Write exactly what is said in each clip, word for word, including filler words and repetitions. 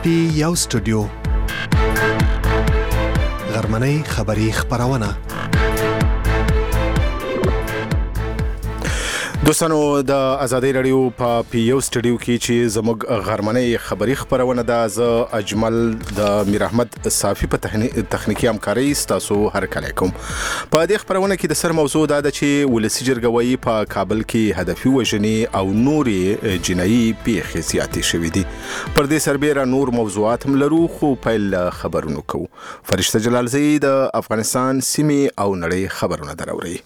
پی یو سټوډیو غرمنۍ خبری خبرونه دوستانو د آزادۍ رادیو په پی یو سټوډیو کې چې زموږ غرمنۍ خبری خبرونه د ز اجمل د میر احمد صافی په تخنیکی همکاري تاسو هر کله کوم په دې خبرونه کې د سر موضوع دا ده چې ولسی جرګوي په کابل کې هدفي وژنې او نوري جنایي پیښې زیاتې شوې دي پر دې سربېره نور موضوعات هم لرو خو په خبرونو کو فرشته جلالزی د افغانستان سیمې او نړۍ خبرونه دراوري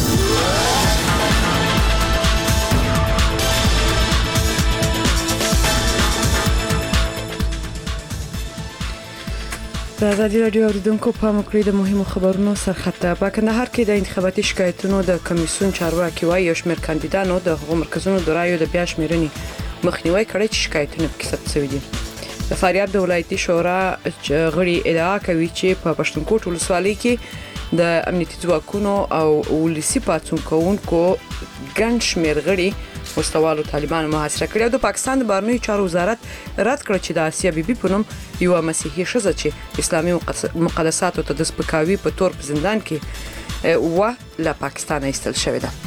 د آزادۍ رادیو اوریدونکو په مکړې د مهمو خبرونو سرخطه په کندهار کې د انتخاباتي شکایتونو د کمیسیون چارواکي وايي یو شمېر کاندیدانو د هغو مرکزونو د رایو د بیا شمېرنې مخنیوي کړی چې شکایتونه پکې ثبت شوي دي د فاریاب د ولایتي شورا غړي ادعا کوي چې په پښتونخوا ولسوالۍ کې د امنیتي ځواکونو او ولسی پاتون کوونکو ګڼ شمېر غړي وسلوالو طالبانو محاصره کړی او د پاکستان د بهرنیو چارو وزارت رد کړ چې د آسیا بیبي په نوم یو مسیحي ښځه چې اسلامي مقدساتو ته د سپکاوي په تور په زندان کې و له پاکستان ایستل شوې ده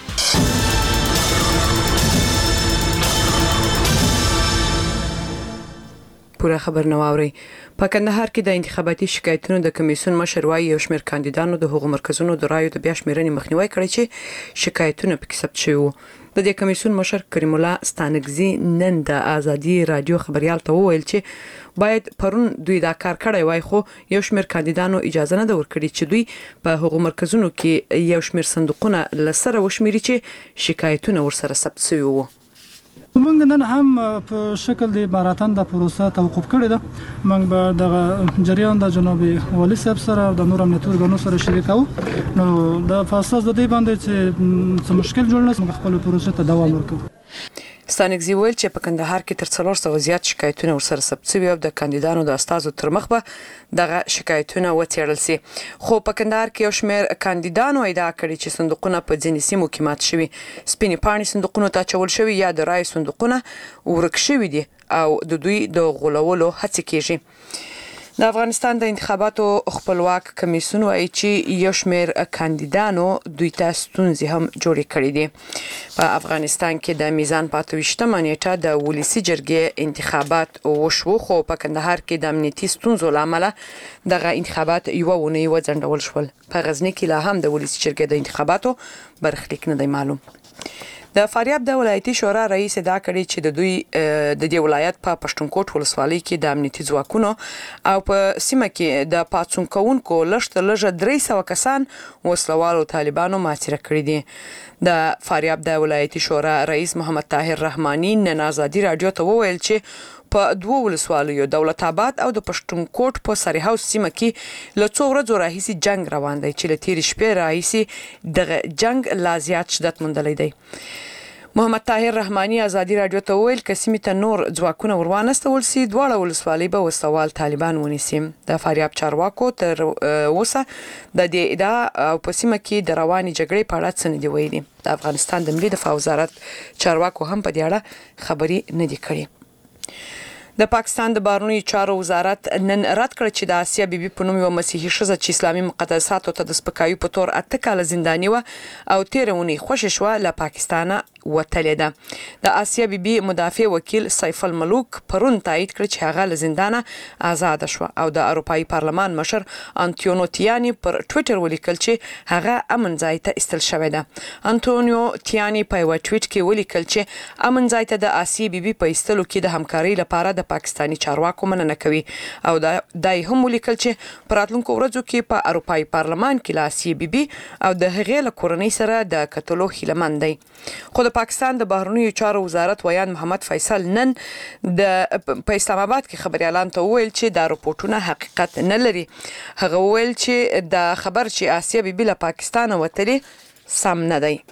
پوره خبر نه واوري په کندهار کې د انتخاباتي شکایتونو د کمیسیون مشر وايي یو شمېر کاندیدانو د هغو مرکزونو د رایو د بیا شمېرنې مخنیوي کړی چې شکایتونه پکې ثبت شوي وو د دې کمیسیون مشر کریم الله ستانکزي نن د آزادۍ رادیو خبريال ته وویل چې باید پرون دوی دا کار کړی وای خو یو شمېر کاندیدانو اجازه نه ورکړي چې دوی په هغو مرکزونو کې یو شمېر صندوقونه لسره وشمېري چې شکایتونه ورسره ثبت شوي وو موږ نن هم په شکل د ماراتن د پروسه توقف کړی ده موږ به د جریان د جناب والي صاحب سره د نور امنیتي ورګانو سره شریکو نو د فاساس د دې باندې چې څه مشکل جوړ نه موږ خپل پروسه ته دوام ورکوو ستانکزي ویل چې په کندهار کې تر څلور سوه زیات شکایتونه ورسره ثبت شوي او د کاندیدانو د استازو تر مخ به دغه شکایتونه وڅېړل سي خو په کندهار کې یو شمېر کاندیدانو ادعا کړې چې صندوقونه په ځینې سیمو کې مات شوي سپینې پاڼې صندوقونو ته اچول شوي یا د رایو صندوقونه ورک شوي دي او د دوی د غولولو هڅې کیږي د افغانستان د انتخاباتو خپلواک کمیسیون وايي چې یو شمېر کاندیدانو دوی ته ستونزې هم جوړې کړې دي په افغانستان کې د میزان په اته ویشتمه نیټه د ولسی جرګې انتخابات وشو خو په کندهار کې د امنیتي ستونزو له امله دغه انتخابات یوه اونۍ وځنډول شول په غزني کې لا هم د ولسی جرګې د انتخاباتو برخلیک نه دی معلوم د فاریاب د ولایتي شورا رئیس ادعا کړی چې د دوی د دې ولایت په پښتونخوا ولسوالۍ کې د امنیتي ځواکونو او په سیمه کې د پاتون کوونکو لږ لږه درې سوه کسان وسلوالو طالبانو محاصره کړي دي د فاریاب د ولایتي شورا رئیس محمد طاهر رحماني نن آزادۍ رادیو ته وویل چې په دوه ولسوالیو دولت آباد او د پښتونخوا په سریحاوس سیمه کې له څو ورځو راهیسې جنگ روان دی چې له تېرې شپې راهیسې دغه جنگ لا زیات شدت موندلی دی محمد طاهر رحماني آزادۍ رادیو ته وویل که سیمې ته نور ځواکونه ورواستول سي دواړه ولسوالۍ به وسوال طالبان ونیسي د فاریاب چارواکو تر اوسه د دې ادعا او په سیمه کې د روانې جګړې په اړه څه نه دي ویلي د افغانستان د ملي دفاع وزارت چارواکو هم په دې اړه خبري نه دي کړې د پاکستان د بهرنیو چارو وزارت نن رد کړ چې د آسیا بیبي په نوم یو مسیحي ښځه چې اسلامي مقدساتو ته د سپکاوي په تور اته کاله زنداني و او تېره اونۍ خوشې شوه له پاکستانه وتلې ده د آسیا بیبي مدافع وکیل سیف الملوک پرون تایید کړ چې هغه له زندانه آزاد شوه او د اروپایي پارلمان مشر انټونیو تیانی پر ټویټر ولیکل چې هغه امن ځای ته ایستل شوی ده انټونیو تیانی په یو ټویټ کې ولیکل چې امن ځای ته د آسیا بیبي په ایستلو کې د همکارۍ لپاره د پاکستاني چارواکو مننه کوي او دا دای هم ولیکل چې په راتلونکو ورځو کې په اروپایي پارلمان کې لا آسیا بیبي او د هغې له کورنۍ سره د کتلو هیله مند دی خو د پاکستان د بهرنیو چارو وزارت ویان محمد فیصل نن د په اسلام آباد کې خبريالان ته وویل چې دا رپورټونه حقیقت نه لري هغه وویل چې د خبر چې آسیا بیبي له پاکستان وتلې سم نه دی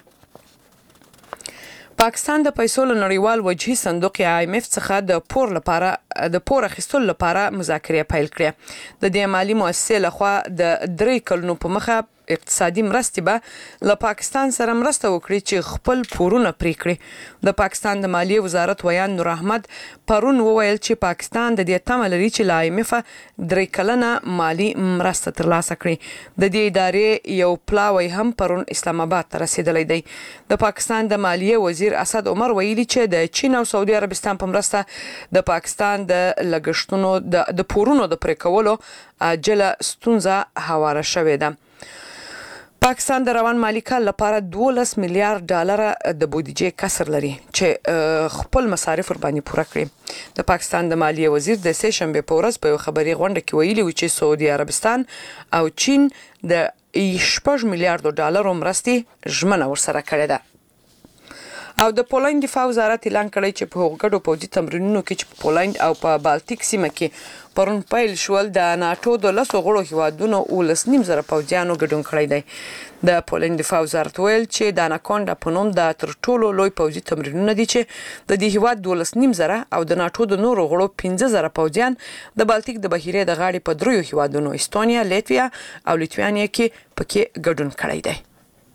پاکستان د پیسو له نړیوال وجهي صندوق آی ایم اف څخه د پور لپاره د پور اخیستلو لپاره مذاکرې پیل کړې د دې مالی مؤسسې لخوا د درې کلونو په مخه اقتصادي مرستې به له پاکستان سره مرسته وکړي چې خپل پورونه پرې کړي. د پاکستان د مالیې وزارت ویان نور احمد پرون وویل چې پاکستان د دې تمه لري چې له آی ایم اف درې کلنه مالی مرسته ترلاسه کړي. د دې ادارې یو پلاوی هم پرون اسلام آباد ته رسیدلی دی. د پاکستان د مالیې وزیر اسد عمر ویلي چې د چین او سعودي عربستان په مرسته د پاکستان د لګښتونو د د پورونو د پرې کولو عاجله ستونزه هواره شوې ده. پاکستان د روان مالی کال لپاره دولس میلیارډ ډالر د بودیجې کسر لري چې خپل مصارف ور باندې پوره کړي. د پاکستان د مالیې وزیر د سه شنبه په ورځ په خبري غونډه کې ویلي و چې سعودي عربستان او چین د شپږ میلیارډ ډالر مرستې ژمنه ورسره کړې ده. او د پولند دفاع وزارت اعلان کړی چې په هغو پوځي تمرینونو کې چې په پولند او په بالټیک سیمه کې پرون پیل شول د ناتو د لسو غړو هیوادونو ولس نیم زره پوځیانو ګډون کړی دی. د پولند دفاع وزارت ویل چې د اناکونډا په نوم د تر ټولو لوی پوځي تمرینونه دي چې د دې هیواد دولس نیم زره او د ناتو د نورو غړو پنځه زره پوځیان د بالټیک د بحیرې د غاړې په دریو هیوادونو استونیا، لیتویا او لیتوانیا کې پکې ګډون کړی دی.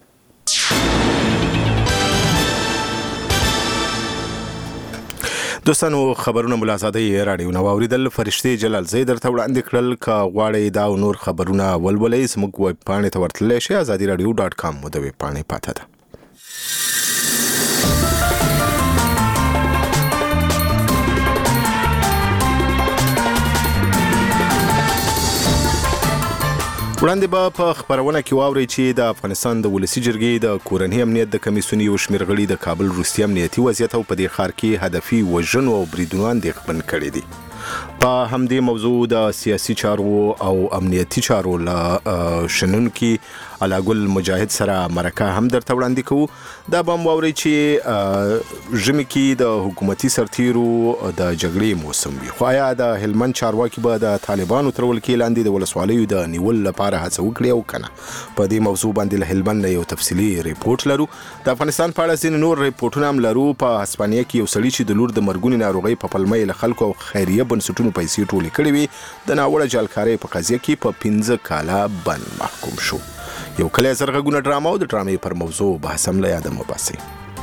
دوستانو خبرونه ملازادي رادیو نو اوریدل فرشتي جلال زید درته وړاندې کړل کا غواړی دا نور خبرونه ولولې زموږ ویب پاڼې ته ورتللی شئ ازادي رادیو ډاټ کام مو د ویب پاڼې پاته ده. وړاندې به په خبرونه کې واوري چې د افغانستان د ولسی جرګې د کورنۍ امنیت د کمیسیون یو شمېر غړي د کابل روسي امنیتي وضعیت او په دې ښار کې هدفي وژنو او بریدونو اندېښمن کړي دي. په همدې موضوع د سیاسي چارو او امنیتي چارو له شنونکي علاګل مجاهد سره مرکه هم درته وړاندې کوو. دا به هم واورئ چې ژمي کې د حکومتي سرتیرو د جګړې موسم وي، خو آیا د هلمند چارواکي به د طالبانو تر ولکې لاندې د ولسوالیو د نیول لپاره هڅه وکړي او کنه؟ په دې موضوع باندې له هلمند یو تفصیلي ریپورت لرو. د افغانستان په اړه ځینې نور ریپورتونه هم لرو. په هسپانیا کې یو سړي چې د لور د مرګونې ناروغۍ په پلمه له خلکو او خیریه بنسټونو پیسې ټولې کړې وي د ناوړه جالکارۍ په قضیه کې په پنځه کاله بند محکوم شو. یو کلی زرغږونه ډرامه او د ډرامې پر موضوع بحث هم له یاده مه باسئ.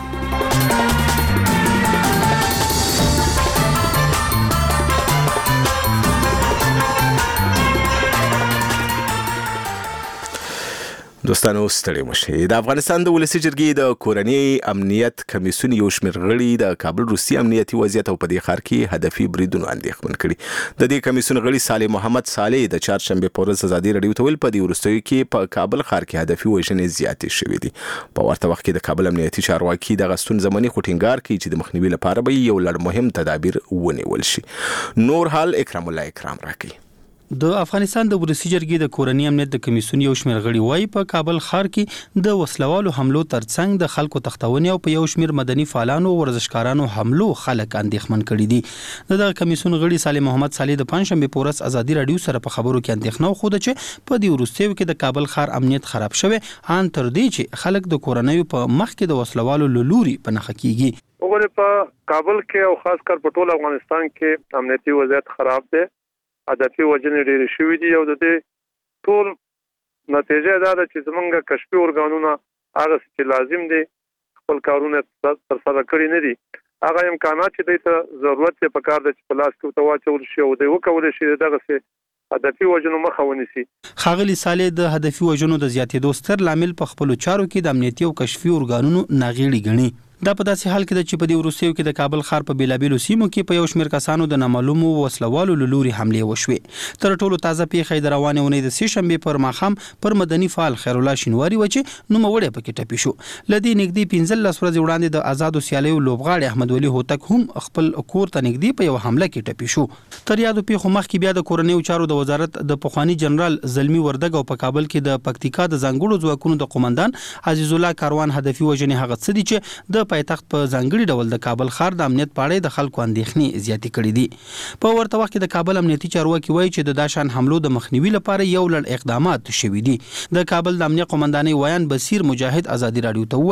دوستانو ستړي مشي. د افغانستان د ولسی جرګې د کورنۍ امنیت کمیسیون یو شمېر غړي د کابل روسي امنیتي وضعیت او په دې ښار کې هدفي بریدونو اندېښمن کړي. د دې کمیسیون غړي صالح محمد صالح د چهارشنبه په ورځ ازادي رادیو ته ویل په دې وروستیو کې په کابل ښار کې هدفي وژنې زیاتې شوې دي. په ورته وخت کې د کابل امنیتي چارواکي د غستون زماني خټینګار کوي چې د مخنیوي لپاره به یو لړ مهم تدابیر ونیول شي. نور حال اکرام الله اکرام راکړي. د افغانستان د ولسی جرګې د کورنۍ امنیت د کمیسیون یو شمېر غړي وايي په کابل ښار کې د وسلوالو حملو ترڅنګ د خلکو تختونې او په یو شمېر مدني فعالانو او ورزشکارانو حملو خلک اندېښمن کړي دي. د کمیسیون غړي صالح محمد صالح د پنځشنبه په ورځ ازادي رادیو سره په خبرو کې اندېښنه خوده چې په دې وروستیو کې د کابل ښار امنیت خراب شوی ان تر دې چې خلک د کورنۍ په مخ کې د وسلوالو لوري په نخښه کیږي. وګوره په کابل کې او خاص کر په ټول افغانستان کې امنیتي وضعیت خراب دی. هدفي وژنې ډېرې شوې دي او د دې ټول نتیجه دا ده چې زمونږ کشفي ارګانونه هغه چې لازم دي خپل کارونه ترسره کړي نه دي. هغه امکانات چې دوی ته ضرورت یې پکار ده چې په لاس کې ورته واچول شي او دوی وکولی شي دغسې هدفي وژنو مخه ونیسي. ښاغلي صالح د هدفي وژنو د زیاتېدو ستر لامل په خپلو چارو کې د امنیتي او کشفي ارګانونو ناغېړي ګڼي. دا په داسې حال کې ده چې په دې وروستیو کې د کابل ښار په بیلابیلو سیمو کې په یو شمېر کسانو د نامعلومو وسلوالو له لوري حملې وشوې. تر ټولو تازه پیښه د روانې اونۍ د سې شنبې پر ماښام پر مدني فعال خیرالله شینواري و چې نوموړی پکې ټپي شو. له دې نږدې پنځلس ورځې وړاندې د آزادو سیالیو لوبغاړی احمد ولي هوتک هم خپل کور ته نږدې په یو حمله کې ټپي شو. تر یادو پیښو مخکې بیا د کورنیو چارو د وزارت د پخوانی جنرال زلمی وردګ او په کابل کې د پکتیکا د ځانګړو ځواکونو د قومندان عزیز الله کاروان هدفي وژنې هغه څه دي چې د پایتخت په ځانګړي ډول د کابل ښار د امنیت په اړه د خلکو اندېښنې زیاتې کړې دي. په ورته وخت کې د کابل امنیتي چارواکي وایي چې د داشان حملو د مخنیوي لپاره یو لړ اقدامات شوي دي. د کابل د امنیت قومندانۍ ویان بصیر مجاهد ازادي رادیو ته وویل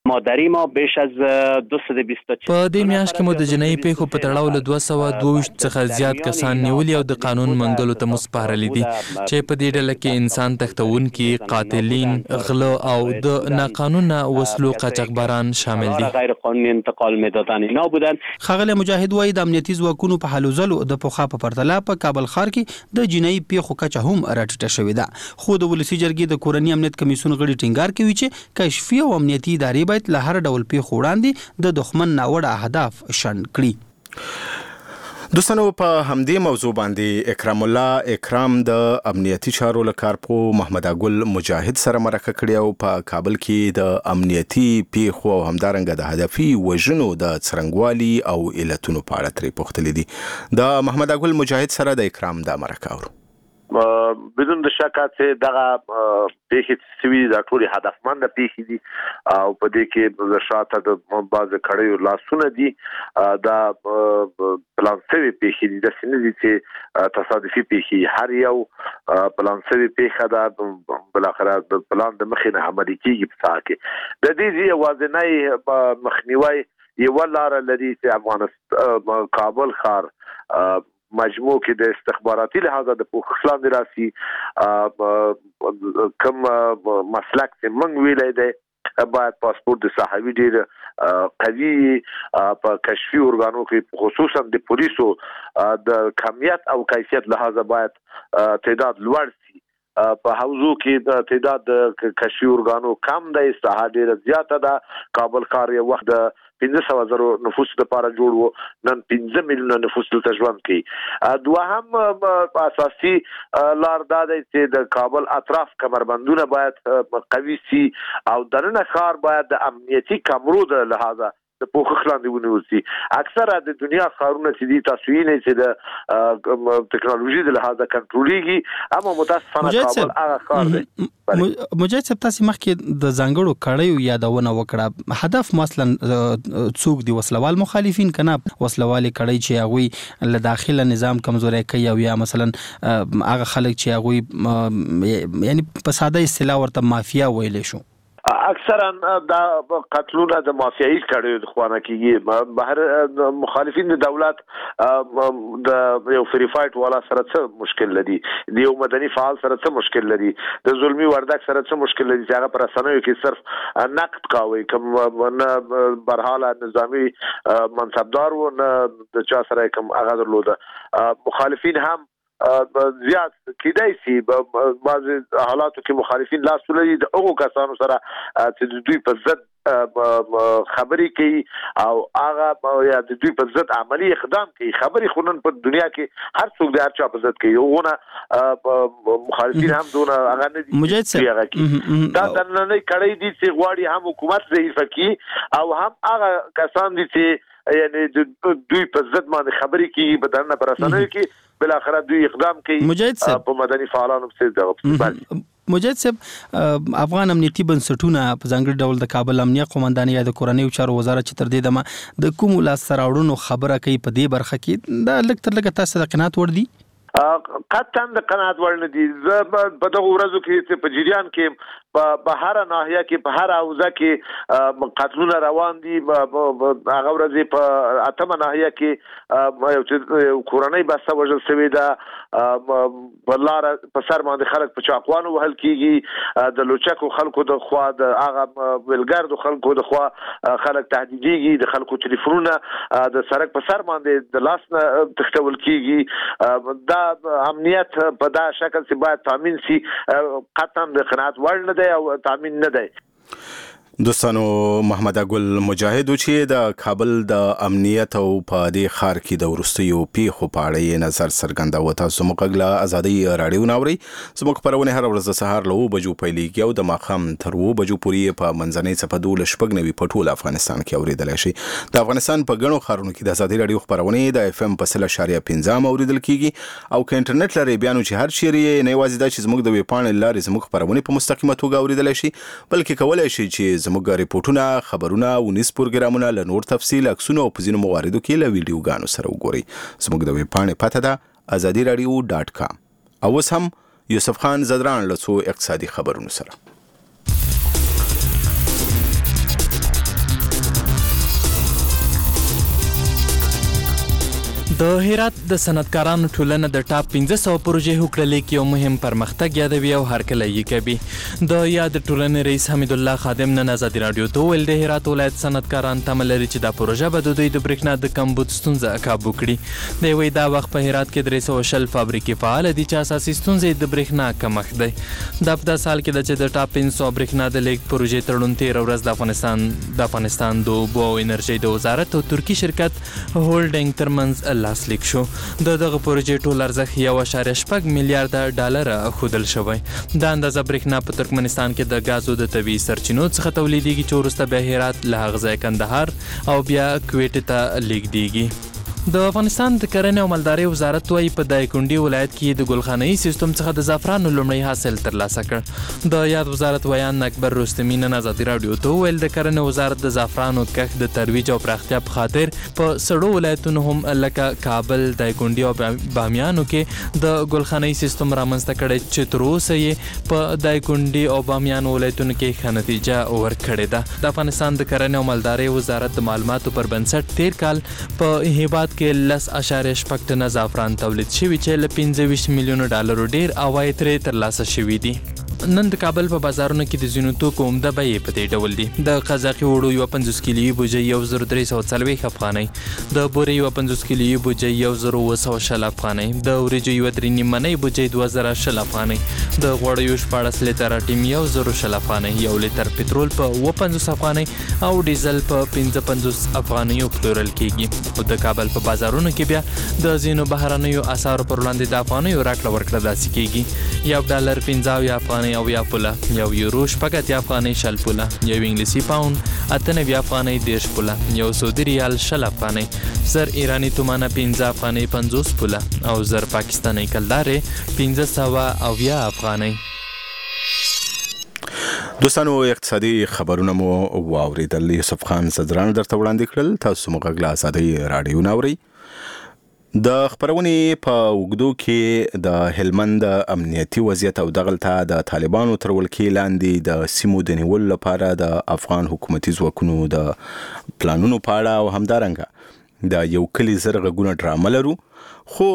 مادری ما بیش از دویست و بیست و چهار په دې میاشت کې مو د جنایي پیښو په تړاو له دوه سوه دوه ویشت څخه زیات کسان نیولي او د قانون منګلو ته مسپارلي دي چې په دې ډله کې انسان تښتونکي، قاتلین، غله او د ناقانونه وسلو قاچاقبران شامل دي. غیر قانوني انتقال میدادن اینا بودن. ښاغلی مجاهد وایي د امنیتي ځواکونو په هلو ځلو د پخوا په پرتله په کابل ښار کې د جنایي پیښو کچه هم راټیټه شوې ده، خو د ولسي جرګې د کورني امنیت کمیسیون غړي ټینګار کوي چې کشفي او امنیتي ادارې باید له هر ډول پیښو وړاندې د دښمن ناوړه اهداف شنډ کړي. دوستانو په همدې موضوع باندې اکرام الله اکرام د امنیتي چارو له کارپو محمد ګل مجاهد سره مرکه کړې او په کابل کې د امنیتي پیښو او همدارنګه د هدفي وژنو د څرنګوالي او علتونو په اړه ترې پوښتلې دي. د محمد ګل مجاهد سره د اکرام د مرکه اورو. بدون د شک چې دغه پیښې سوي د ټولي هدفمند پیښې دي او په دې کې د شاته د باز کړیو لاسونه دي دا پلان سوي پیښې دي د سینې دي چې تصادفي پیښې هر یو پلان سوي پیښه دا بل اخر د پلان د مخې نه عملي کیږي په ځای کې د دې یوازینی مخنیوي یو لار لري چې افغانستان کابل ښار مجموع کې د استخباراتي لحاظه د پوښښ راسي کوم مسلک چې موږ ویلای دی باید پاسپورت د صحوي ډیر قوي په کشفي ارګانو کې خصوصا د پولیسو د کمیت او کیفیت لحاظه باید تعداد لوړ شي. په حوزو کې د تعداد د کشفي ارګانو کم دی، ساحه ډیره زیاته ده. کابل ښار یو وخت د پنځه سوه زرو نفوس لپاره جوړ وو، نن پنځه میلیونه نفوس دلته ژوند کوي. دوهم اساسي لار دا دی چې د کابل اطراف کمربندونه باید قوي سي او دننه ښار باید د امنیتي کمرو د لحاظه د پوښښ لاندې ونیول سي. اکثره د دنیا ښارونه چې دي تاسو یې چې د ټکنالوژي د لحاظه کنټرولېږي، اما متاسفانه کابل هغه ښار دی. مجاهد صاحب تاسو مخکې د ځانګړو کړیو یادونه وکړه، هدف مثلا څوک دی وسلوال مخالفین کنه وسلوال کړی چې هغه له داخله نظام کمزوري کوي او یا مثلا هغه خلک چې هغه یعنی په ساده اصطلاح ورته مافیا ویلې شو. اکثرا دا قتلونه د مافیایي کړیو د خوانه کیږي. بهر مخالفین د دولت د یو فریفایټ والا سره څه مشکل لري، د یو مدني فعال سره څه مشکل لري، د ظلمي وردک سره څه مشکل لري چې هغه پر رسنیو کې صرف نقد کوي، کوم نه برحاله نظامی منصبدار و نه د چا سره کوم هغه درلوده. مخالفین هم زیات کېدای شي بعض حالاتو کې مخالفین لاس لري د هغو کسانو سره چې دوی په ضد خبرې کوي او هغه یا د دوی په ضد عملی اقدام کوي. خبرې خو نن په دنیا کې هر څوک د هر چا په ضد کوي، هغونه مخالفین هم دونه هغه نه دي مجاهد صاحب دا د نننۍ کړۍ دي چې غواړي هم حکومت ضعیفه کړي او هم هغه کسان دي چې یعنی دوی په ضد باندې خبرې کوي په دننه پر رسنیو کې بل اخر دوی اقدام کوي په مدني فعالانو څخه دغه. مجاهد صاحب افغان امنیتي بنسټونه په ځانګړي ډول د کابل امنیه قومندانۍ یا د کورنیو چارو وزارت چې تر دې دمه د کوم لاسته راوړنو خبره کوي په دې برخه کې دا لږ تر لږه تاسو د قناعت وړ دي؟ قطعا د قناعت وړ نه دي. زه په دغه ورځو کې چې په جریان کې په هر ناحیه کې په هر حوزه کې قتلونه روان دي. هغه ورځې په اتمه ناحیه کې یو کورنۍ بسته وژل شوې ده، په لاره په سر باندې خلک په چاقوانو وهل کېږي، د لوچکو خلکو د خوا د هغه ویلګردو خلکو د خوا خلک تهدیدېږي، د خلکو ټلیفونونه د سړک په سر باندې د لاس نه تښتول کېږي. دا امنیت په دا شکل چې باید تامین شي قطعا د قناعت وړ نه دی او تامین نه دی. دوستانو محمد ګل مجاهد چې د کابل د امنیت او په دې ښار کې د وروستیو پیښو په اړه یې نظر څرګنداوه. تاسو موږ له ازادي راډیو ناوري زموږ خبرونه هر ورځ د سهار له اوه بجو پیلېږي او د ماښام تر اوه بجو پورې په منځنۍ څپه دولس شپږ نوي په ټول افغانستان کې اورېدلی شي. د افغانستان په ګڼو ښارونو کې د ازادي راډیو خبرونه د اف ام په سل اشاریه پنځه اورېدل کېږي او که انټرنیټ لرئ بیا نو چې هر چیرې یې نه یوازې دا چې زموږ د ویب پاڼې له لارې زموږ خبرونه په مستقیمه توګه اورېدلی شي بلکې کولی شي چې زموږ ریپورټونه، خبرونه، ونیس پروګرامونه له نور تفصیل، عکسونه او په ځینو مواردو کې له ویډیوګانو سره وګورئ. زموږ د ویب پاڼې پته ده ازادي راډیو ډاټ کام. او اوس هم یوسف خان زدران له څو اقتصادي خبرونو سره. د هرات د صنعتکارانو ټولنه د ټاپ پنځه سوه پروژې هوکړلې کې یو مهم پرمختګ یادوي او هرکلی یې کوي. د یاد ټولنې رئیس حمید الله خادم نن ازادي راډیو ته وویل د هرات ولایت صنعتکاران تمه لري چې دا پروژه به د دوی د برېښنا د کمبود ستونزه کابو کړي. د وی دا وخت په هرات کې درې سوه شل فابریکې فعال دي چې اساسي ستونزې د برېښنا کمښت دی. دا په داسې حال کې ده چې د ټاپ پنځه سوه برېښنا د لیږد پروژې تړون تېره ورځ د افغانستان د افغانستان د اوبو او انرژۍ د وزارت او ترکي شرکت هولډنګ ترمنځ لاسلیک شو. د دغه پروژې ټول ارزښت یو اعشاریه شپږ میلیارډه ډالره ښودل شوی. دا اندازه برېښنا په ترکمنستان کې د ګازو د طبیعي سرچینو څخه تولیدېږي چې وروسته بیا هرات له هغه ځایه کندهار او بیا کویټې ته لیږدېږي. د افغانستان د کرنې او مالدارۍ وزارت وایي په دایکنډي ولایت کې د ګلخانه‌ایي سیستم څخه د زعفرانو لومړی حاصل ترلاسه کړ. د یاد وزارت ویان اکبر رستمي نن ازادي راډیو ته وویل د کرنې وزارت د زعفرانو کښت د ترویج او پراختیا په خاطر په سړو ولایتونو هم لکه کابل، دایکنډي او بامیانو کې د ګلخانه‌ایي سیستم رامنځته کړی چې تر اوسه یې په دایکنډي او بامیانو ولایتونو کې ښه نتیجه ورکړې ده. د افغانستان د کرنې او مالدارۍ وزارت د معلوماتو پر بنسټ تیر کال په هیواد کې لس اعشاریه شپږ ټنه زعفران تولید شوي چې له پنځه ویشت میلیونو ډالرو ډیر عواید ترې ترلاسه شوي دي. نن د کابل په بازارونو کې د ځینو توکو عمده بیې په دې ډول دي. د قزاقي وړو یوه پنځوس کیلویي بوجۍ یو زر درې سوه څلوېښت افغانۍ، د بورې یوه پنځوس کیلویي بوجۍ یو زر اووه سوه شل افغانۍ، د وریجو یوه درې نیم منۍ بوجۍ دوه زره شل افغانۍ، د غوړیو شپاړس لیتره ټیم یو زر شل افغانۍ، یو لیتر پټرول په اووه پنځوس افغانۍ او ډیزل په پنځه پنځوس افغانیو پلورل کیږي. خو د کابل په بازارونو کې بیا د ځینو بهرنیو اسعارو پر وړاندې د افغانیو راکړه ورکړه داسې کیږي. یو ډالر پنځه اویا افغانۍ او یا پوله، یو یورو شپږ اتیا افغانۍ شل پوله، یو انګلیسي پاوند اته نوي افغانۍ دېرش پوله، یو سعودي ریال شل افغانۍ، زر ایراني تومانه پنځه افغانۍ پنځوس پوله او زر پاکستاني کلدارې پنځه سوه اویا افغانۍ. دوستانو اقتصادي خبرونه مو واوریدل. یوسف خان زدران درته وړاندې کړل. تاسو موږ غږ له ازادۍ راډیو نه اورئ. د خبرونې په اوږدو کې د هلمند امنیتي وضعیت او دغلته د طالبانو تر ولکې لاندې د سیمو د نیولو لپاره د افغان حکومتي ځواکونو د پلانونو په اړه او همدارنګه د یو کلي زر غږونه ډرامه لرو. خو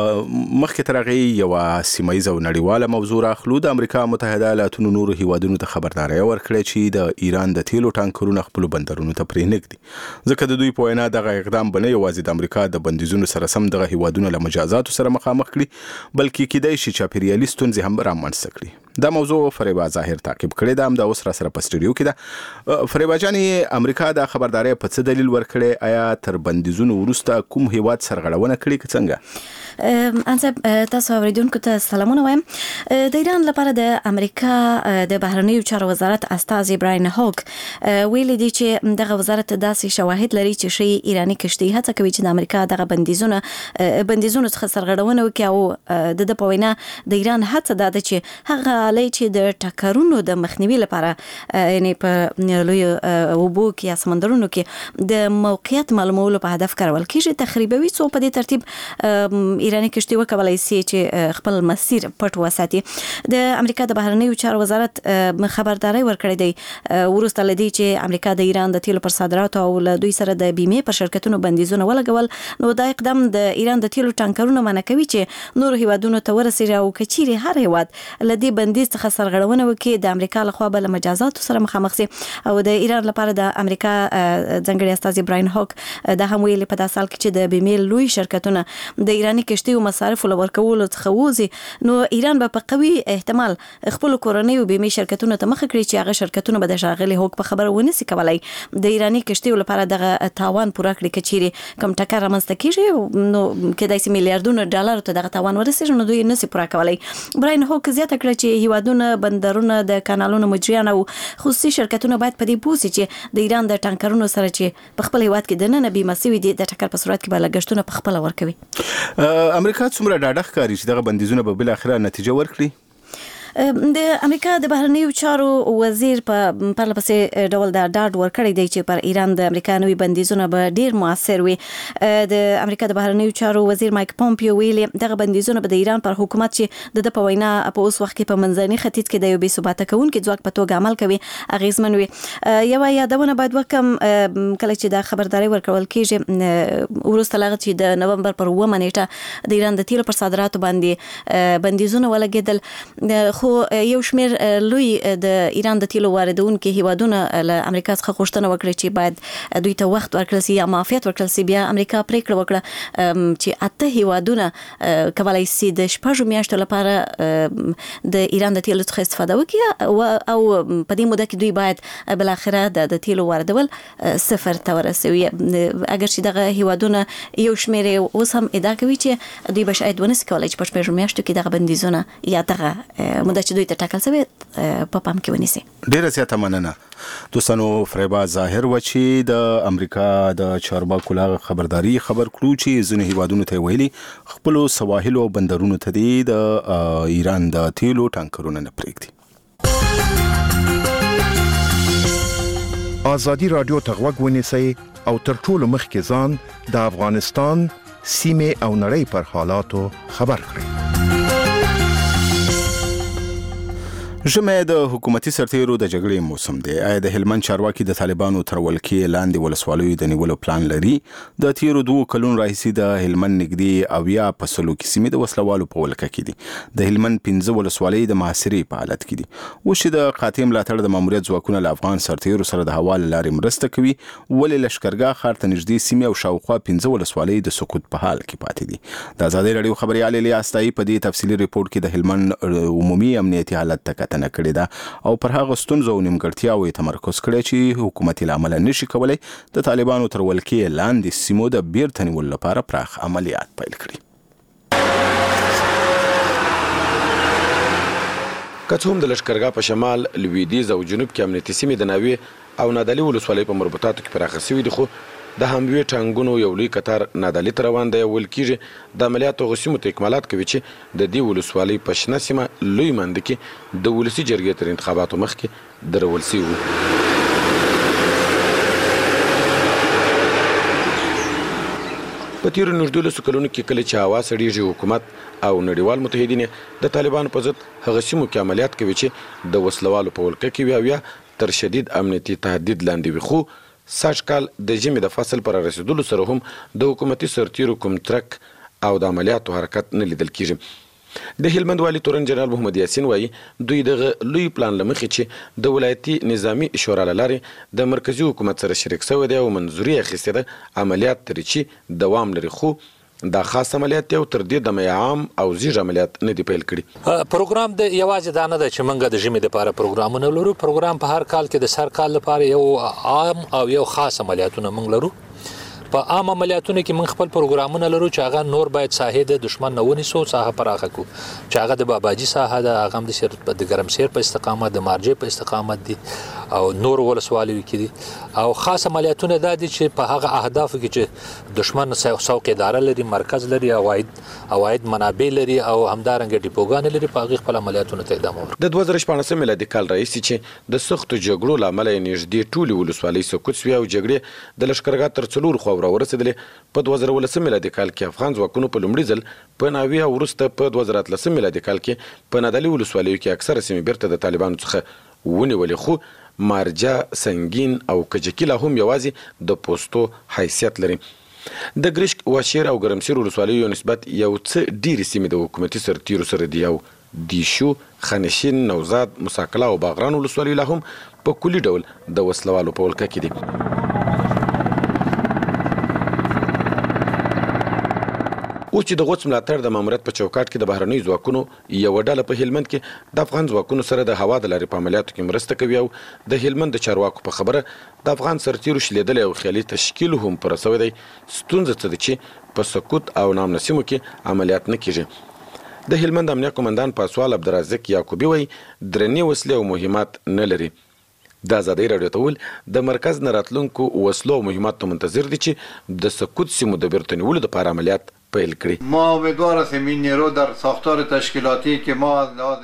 مخکې تر هغې یوه سیمه ییزه او نړیواله موضوع راخلو. د امریکا متحده ایالاتونو نورو هیوادونو ته خبرداری ورکړې چې د ایران د تیلو ټانکرونه خپلو بندرونو ته پرې نږدي، ځکه د دوی په وینا دغه اقدام به نه یوازې د امریکا د بندیزونو سره سم دغه هیوادونه له مجازاتو سره مخامخ کړي، بلکې کیدای شي چاپیریالي ستونزې هم رامنځته کړي. دا موضوع فریبا ظاهر تعقیب کړې ده، همدا اوس را سره په سټوډیو کې ده. فریبا جانې، امریکا دا خبرداری په څه دلیل ورکړې؟ آیا تر بندیزونو وروسته کوم هیواد سرغړونه کړې که څنګه؟ انصب تاسو اوریدونکو ته سلامونه وایم. د ایران لپاره د امریکا د بهرنیو چارو وزارت استازي براین هوک ویل دي چې دغه وزارت داسې شواهد لري چې شي ایرانی کشتي هڅه کوي چې د امریکا دغه بندیزونه بندیزونو څخه سرغړونه وکړي او د د په وینا د ایران هڅه ده چې هغه لای چې د ټکرونو د مخنیوي لپاره یعنی په لوی اوبو کې یا سمندرونو کې د موقعیت معلومولو په هدف کارول کیږي تخریبوي. سو په دې ترتیب ایرانی کشتي وکولای شي چې خپل مسیر پټ وساتي. د امریکا د بهرنیو چارو وزارت خبرداري ورکړې دی ورسته لدی چې امریکا د ایران د تیلو پر صادراتو او له دوی سره د بیمې پر شرکتونو بندیزونه ولګول. نو دا اقدام د ایران د تیلو ټانکرونو منع کوي چې نور هیوادونو ته ورسیږي او کچيري هر هیواد لدی بندیز څخه سرغړونه وکړي د امریکا لخوا بل مجازاتو سره مخامخ سي. او د ایران لپاره د امریکا ځنګړي استازي براین هوک د هم ویلي په داسې حال کې چې د بیمې لوی شرکتونه د ایرانی کشتي او مصارف لور کولو څخه وځي، نو ایران به په قوي احتمال خپل کورنۍ او بیمې شرکتونو ته مخ کړي چې هغه شرکتونه به د شاغلي هوک په خبره ونه سي کولای د ایرانی کشتي لپاره دغه تاوان پوره کړي کچيري کم ټکر رامنځته کیږي. نو کېدای شي میلیارډونه ډالر ته دغه تاوان ورسیږي، نو دوی نه سي پوره کولای. براین هوک زیاته کړه چې هیوادونه بندرونه د کانالونو مجریان او خصوصي شرکتونه باید په دې پوه سي چې د ایران د ټانکرونو سره چې په خپل هیواد کې د نن بیمه سوي دي د ټکر په صورت کې به لګښتونه په خپل ورکوي. امریکا څومره ډاډه ښکاري چې دغه بندیزونه به بل اخره نتیجه ورکړي؟ د امریکا د بهرنیو چارو وزیر په پرله پسې ډول دا ډاډ ورکړی دی چې پر ایران د امریکا نوي بندیزونه به ډیر موثر وي. د امریکا د بهرنیو چارو وزیر مایک پومپیو ویلي دغه بندیزونه به د ایران پر حکومت چې د په وینا په اوس وخت کې په منځني ختیځ کې د یو بې ثباته کوونکي ځواک په توګه عمل کوي اغیزمن وي. یو یادونه باید وکم کله چې دا خبرداري ورکول کیږي وروسته لغه چې د نومبر پر اوومه نیټه د ایران د تیلو پر صادراتو باندې بندیزونه ولګېدل، خو یو شمېر لوی د ایران د تیلو واردونکو هیوادونه له امریکا څخه غوښتنه وکړه چې باید دوی ته وخت ورکړل شي یا معافیت ورکړل شي. بیا امریکا پریکړه وکړه چې اته هیوادونه کولای شي د شپږو میاشتو لپاره د ایران د تیلو څخه استفاده وکړي او په دې موده کې دوی باید بل اخره د تیلو واردول صفر ته ورسوي. اگر چې دغه هیوادونه یو شمېر اوس هم ادعا کوي چې دوی به شاید ونسي کولای چې په شپږو میاشتو کې دغه بندیزونه یا دغه موده چې دوی ته ټاکل شوی په پام کې ونیسي. ډیره زیاته مننه. دوستانو فریبا ظاهر و چې د امریکا د چارواکو لا خبرداري خبر کړو چې ځینې هیوادونو ته ویلي خپل سواحل او بندرونو ته د ایران د تیلو ټانکرونه نه پرېږدي. آزادی رادیو ته غوږ ونیسئ او تر ټولو مخکې ځان د افغانستان سیمې او نړۍ پر حالاتو خبر کړئ. ژمی د حکومتي سرتیرو د جګړې موسم دی. آیا د هلمند چارواکي د طالبانو تر ولکې لاندې ولسوالیو د نیولو پلان لري؟ د تیرو دوه کلونو راهیسې د هلمند نږدې اویا په سلو کې سیمې د وسلوالو په ولکه کې دي. د هلمند پنځه ولسوالۍ د محاصرې په حالت کې دي. اوس چې د قاطع ملاتړ د ماموریت ځواکونه له افغان سرتیرو سره د هوا له لارې مرسته کوي، ولې لښکرګاه ښار ته نږدې سیمې او شاوخوا پنځه ولسوالۍ د سقوط په حال کې پاتې دي؟ د ازادۍ راډیو خبريال الیاس تایي په دې تفصیلي ریپورت کې د هلمند عمومي امنیتي حالت ته کتنه کړې ده او پر هغه ستونزو او نیمګړتیاوو تمرکز کړی چې حکومت یې له امله نشي کولی د طالبانو تر ولکې لاندې سیمو د بیرته نیولو لپاره پراخ عملیات پیل کړي. که څه هم د لښکرګاه په شمال، لویدیځ او جنوب کې امنیتي سیمې د ناوې او نادعلي ولسوالۍ په مربوطاتو کې پراخه شوي دي، خو د هموی ټانګونو یو لوی قطار نادعلي ته روان دی. ویل کېږي د عملیاتو هغو سیمو ته اکمالات کوي چې د دې ولسوالۍ په شنه سیمه لوی منده کې د ولسي جرګې تر انتخاباتو مخکې درول شوي وو. په تیرو نږدې کلونو کې کله چې هوا سړیږي، حکومت او نړیوال متحدین د طالبانو په ضد هغه سیمو کې عملیات کوي چې د وسلوالو په ولکه کې وي او یا تر شدید امنیتي تهدید لاندې وي. خو سږ کال د ژمي د فصل پر رسیدلو سره هم د حکومتي سرتیرو کوم ترک او د عملیاتو حرکت نه لیدل کېږي. د هلمند والي تورن جنرال محمد یاسین وایي دوی دغه لوی پلان له مخې چې د ولایتي نظامي شورا له لارې د مرکزي حکومت سره شریک شوی دی او منظوري اخیستې ده عملیات ترې چې دوام لري، خو دا خاص عملیات یو تر دې د عام او زیږ عملیات نه دی پیل کړي. پروګرام د یوازې دا نه ده چې موږ د ژمي لپاره پروګرامونه لرو. پروګرام په هر کال کې د سر کال لپاره یو عام او یو خاص عملیاتونه موږ لرو. په عام عملیاتونو کې موږ خپل پروګرامونه لرو چې هغه نور باید ساحې د دشمن نه ونیسو، ساحه پراخه کو چې هغه د باباجي ساحه ده، هغه هم د سر د ګرمسیر په استقامت، د مارجې په استقامت دي او نور ولسوالیو کې دي. او خاص عملیاتونه دا دي چې په هغه اهدافو کې چې دشمن څوک اداره لري، مرکز لري، اواید اواید منابع لري او همدارنګه ډیپوګان لري، په هغه خپل عملیاتونه ته ادامه ورکړي. د دوه زره شپاړسم میلادي کال راهیسې چې د سختو جګړو له امله نږدې ټولې ولسوالۍ سقوط شوې او جګړې د لښکرګاه تر څلورو خواو راورسېدلې. په دوه زره ولسم میلادي کال کې افغان ځواکونو په لومړي ځل په ناوې او وروسته په دوه زره اتلسم میلادي کال کې په نادعلي ولسوالیو کې اکثره سیمې بیرته د طالبانو څخه ونیولې، خو مارجه، سنگین او کجکي لا هم یوازې د پوستو حیثیت لري. د ګرشک، واشیر او ګرمسیر ولسوالیو نسبت یو څه ډېرې سیمې د حکومتي سرتیرو سره دي او دیشو، خانشین، نوزاد، مساکلا او باغران ولسوالیو لا هم په کلي ډول د وسلوالو په ولکه کې دي. اوس چې د غوڅ ملاتړ د ماموریت په چوکاټ کې د بهرنیو ځواکونو یوه ډله په هلمند کې د افغان ځواکونو سره د هوا د لارې په عملیاتو کې مرسته کوي او د هلمند د چارواکو په خبره د افغان سرتیرو شلیدلی او خیالي تشکیل هم پوره شوی دی. ستونزه څه ده چې په سقوط او نامنه سیمو کې عملیات نه کېږي. د هلمند امنیه قمندان پاسوال عبدالرزاق یعقوبي وایي درنې وسلې او مهمات نه لري. د ازادۍ راډیو ته ویل د مرکز نه راتلونکو وسلو او مهماتو منتظر دي چې د سقوط سیمو د بیرته نیولو دپاره عملیات پیل کړي. ما امیدوار هستیم این نیرو در ساختار تشکیلاتی که ما از لحاظ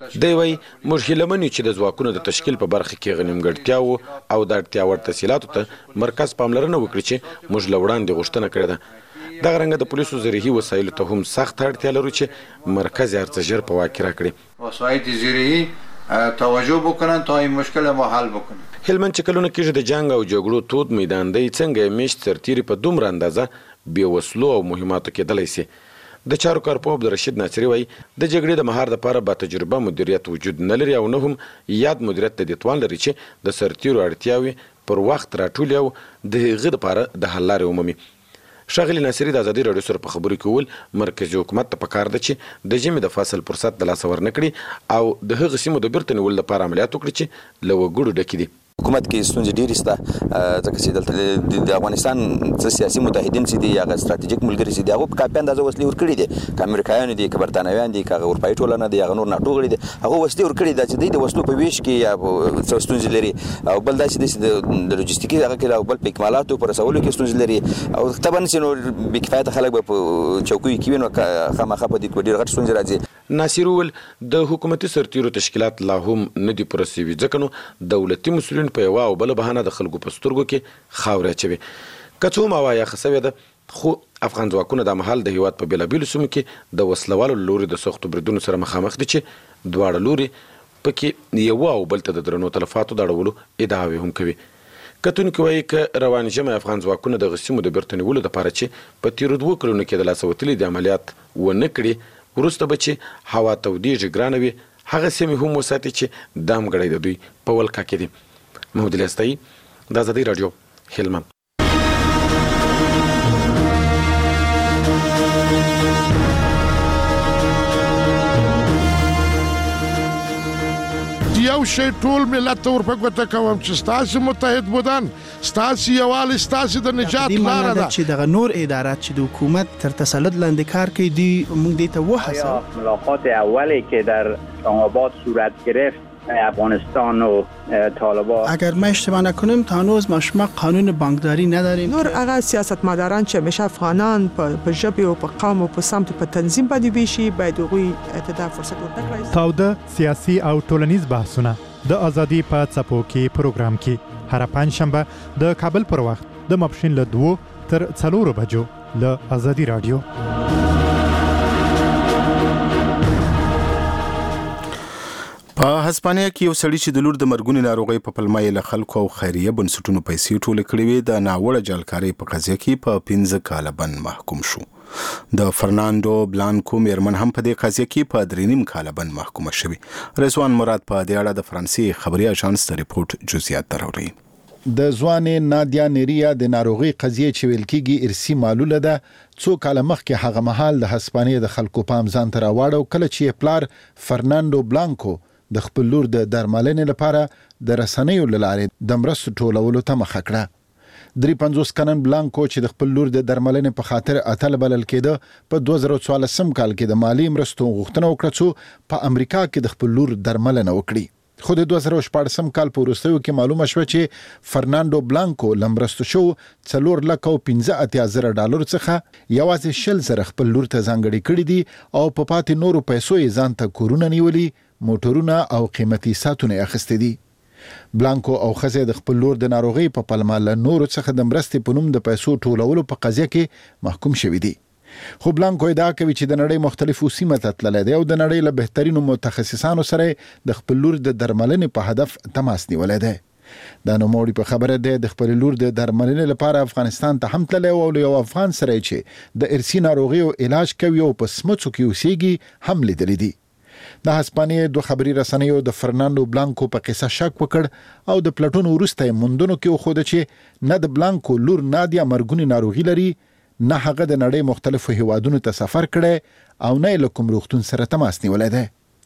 دی وایي موږ هیله منو چې د ځواکونو د تشکیل په برخه کې غنیمګړتیاو او د اړتیا وړ تسهیلاتو ته مرکز پاملرنه وکړي چې موږ له وړاندې غوښتنه کړې ده. دغه رنګه د پولیسو زرهي وسایلو ته هم سخت اړتیا لرو چې مرکز یې هر څه ژر په واک کې راکړي. وسایل زرهي توجه وکړن تا این مشکل ما حل وکړي. هلمند چې کلونه کېږي د جنگ او جګړو تود میدان دی، څنګه یې میشت سرتیري په دومره اندازه بې وسلو او مهماتو کېدلی سي. د چارو کارپوه عبدالرشید ناصري وایي د جګړې د مهار لپاره با تجربه مدیریت وجود نه لري او نه هم یاد مدیریت ته د توان لري چې د سرتیرو اړتیاوې پر وخت راټولي او د هغې دپاره د حل لارې ومومي. ښاغلي ناصري د ازادي راډیو سره په خبرو کې وویل مرکزي حکومت ته پکار ده چې د ژمي د فصل فرصت د لاسه ورنه کړي او د هغه سیمو د بیرته نیولو لپاره عملیات وکړي چې له وګړو ډکې دي. حکومت کې ستونزې ډېرې شته ځکه چې دلته د افغانستان څه سیاسي متحدین چې دي هغه ستراتیژیک ملګري چې دي هغو په کافي اندازه وسلې ورکړي دي، که امریکایان دي که برتانویان دي که هغه اروپایي ټولنه دي هغه نور ناټو غړي دي، هغو وسلې ورکړي ده چې دوی د وسلو په ویش کې یا څه ستونزې لري او بل دا چې د لوجستیکي هغه کې او بل په اکمالاتو په رسولو کې ستونزې لري او طبعا چې نو بېکفایته خلک به په چوکیو کې وي نو خامخا په دې کې ډېرې غټې ستونزې راځي. ناصر وویل د حکومتي سرتیرو تشکیلات لا هم نه دي پوره سوي ځکه نو دولتي مسؤلین په یوه او بله بهانه د خلکو په سترګو کې خاورې اچوي. که څه هم هوا یخه سوې ده خو افغان ځواکونه دا مهال د هیواد په بېلابېلو سیمو کې د وسلوالو له لوري د سختو بریدونو سره مخامخ دي چې دواړه لوري پکې یوه او بل ته د درنو تلفاتو د اړولو ادعاوې هم کوي. کتونکي وایي که روان ژمی افغان ځواکونه دغه سیمو د بیرته نیولو دپاره چې په تېرو دوو کلونو کې د لاسه وتلي د عملیات ونه کړي وروسته به چې هوا تودېږي ګرانه وي هغه سیمې هم وساتي چې دام ګړی د دوی په ولکه کې دي. محمود الیاستایي د ازادي راډیو هلمند. یو شی ټول ملت ته ورپګوته کوم چې ستاسو متحد بودن ستاسو یووالی ستاسو د نجات لاره ده چې دغه نور ادارات چې د حکومت تر تسلط لاندې کار کوي دی موږ دې ته وهڅوو. ملاقات اولی که در اسلام‌آباد صورت گرفت افغانستان و طالبان اگر ما اشتباه نکنیم تا هنوز ما شما قانون بانکداری نداریم. نور هغه سیاستمداران چې همیشه افغانان په ژبه او په قوم او په سمت په تنظیم باندې ویشي باید هغوی ته فرصت ورکړي. تاوده سیاسي او ټولنیز بحثونه د ازادي په څپو کې پروګرام کې هر پنځشنبه د کابل پر وخت د ماپښین له دوو تر څلورو بجو له ازادي راډیو. په هسپانیا کې یو سړی چې د لور د مرګونې ناروغۍ په پلمه یې له خلکو او خیریه بنسټونو پیسې ټولې کړې وې د ناوړه جعلکارۍ په قضیه کې په پنځه کاله بند محکوم شو. د فرناندو بلانکو میرمن هم په دې قضیه کې په درې نیم کاله بند محکومه شوې. رضوان مراد په دې اړه د فرانسې خبري اژانس ته ریپورت جزئیات راوړي. د ځوانې نادیا نیریا د ناروغي قضیه چې ویل کېږي ارثي معلوله ده څو کاله مخکې هغه مهال د هسپانیا د خلکو پام ځان ته راواړو کله چې پلار فرناندو بلانکو د خپل لور د درملنې لپاره د رسنیو له لارې د مرستو ټولولو ته مخه کړه. درې پنځوس کلن بلانکو چې د خپل لور د درملنې په خاطر اتل بلل کېده په دوه زره څوارلسم کال کې د مالی مرستو غوښتنه وکړه څو په امریکا کې د خپل لور درملنه وکړي. خو د دوه زره شپاړسم کال په وروستیو کې معلومه شوه چې فرناندو بلانکو له مرستو شو څلور لکه او پنځه اتیا زره ډالر څخه یوازې شل زره خپل لور ته ځانګړي کړي دي او په پاتې نورو پیسو یې ځان ته کورونه نیولي موټرونه او قیمتي ساعتونه اخیستي دي. بلانکو او ښځه د خپل لور د ناروغۍ په پلمه له نورو څخه د مرستې په نوم د پیسو ټولولو په قضیه کې محکوم شوي دي. خو بلانکو ادعا کوي چې د نړۍ مختلفو سیمو ته تللی دی او د نړۍ له بهترینو متخصصانو سره د خپل لور د درملنې په هدف تماس نیولی دی. دا نوموړي په خبره دی د خپل لور د درملنې لپاره افغانستان ته هم تللی او له یو افغان سره چې د ارثي ناروغیو علاج کوي او په سمڅو کې اوسېږي هم لیدلی دي. د هسپانیا دوه خبري رسنیو د فرناندو بلانکو په قصه شک وکړ او د پلټون وروسته موندنو کې وخوده چې نه د بلانکو لور نادیا مرګونی ناروغي لري نه هغه د نړۍ مختلفو هیوادونو ته سفر کړي او نه له کوم روغتون سره تماس نیولی دی.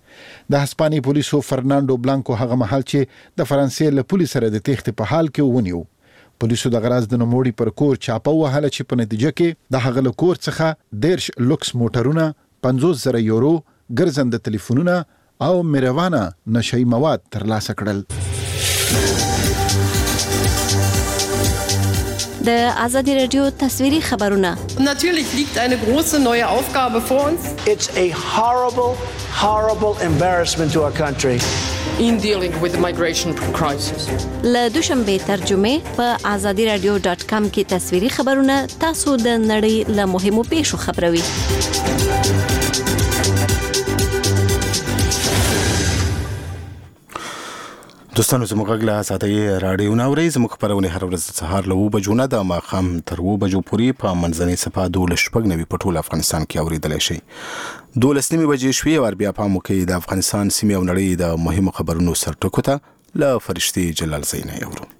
د هسپانیا پولیسو فرناندو بلانکو هغه مهال چې د فرانسې له پولیس سره د تېښتې په حال کې ونیو. پولیسو د غراز د نوموړي پر کور چاپه وهله چې په نتیجه کې د هغه له کور څخه دیرش لوکس موټرونه پنځوس زره یورو ګرځنده تلیفونونه او مریوانه نشئی مواد ترلاسه کړل. د ازادي رادیو تصویري خبرونه. Natürlich liegt eine große neue Aufgabe vor uns. It's a horrible, horrible embarrassment to our country. In dealing with the migration crisis. له دوشنبه ترجمه په ازادي رادیو ډاټ کام کې تصویري خبرونه تاسو د نړۍ له مهمو پیښو خبروي. دوستانو زموږ غږ له ازادۍ راډیو نه اورئ. زموږ خپرونې هر ورځ د سهار له اوه بجو نه د ماښام تر اوه بجو پورې په منځنۍ صفحه دولس شپږ نوي په ټول افغانستان کې اورېدلی شئ. دولس نیمې بجې شوې او بیا پام وکړئ د افغانستان سیمې او نړۍ د مهمو خبرونو سرټکو ته له فرشتې جلال زۍ نه اورو.